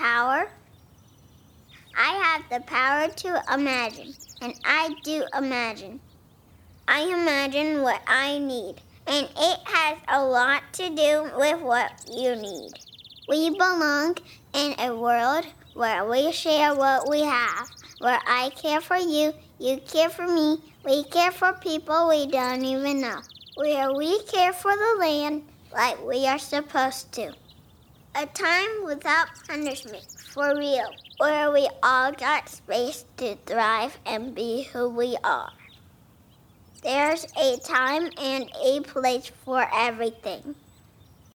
power? I have the power to imagine, and I do imagine. I imagine what I need, and it has a lot to do with what you need. We belong in a world where we share what we have, where I care for you, you care for me, we care for people we don't even know, where we care for the land like we are supposed to. A time without punishment, for real, where we all got space to thrive and be who we are. There's a time and a place for everything.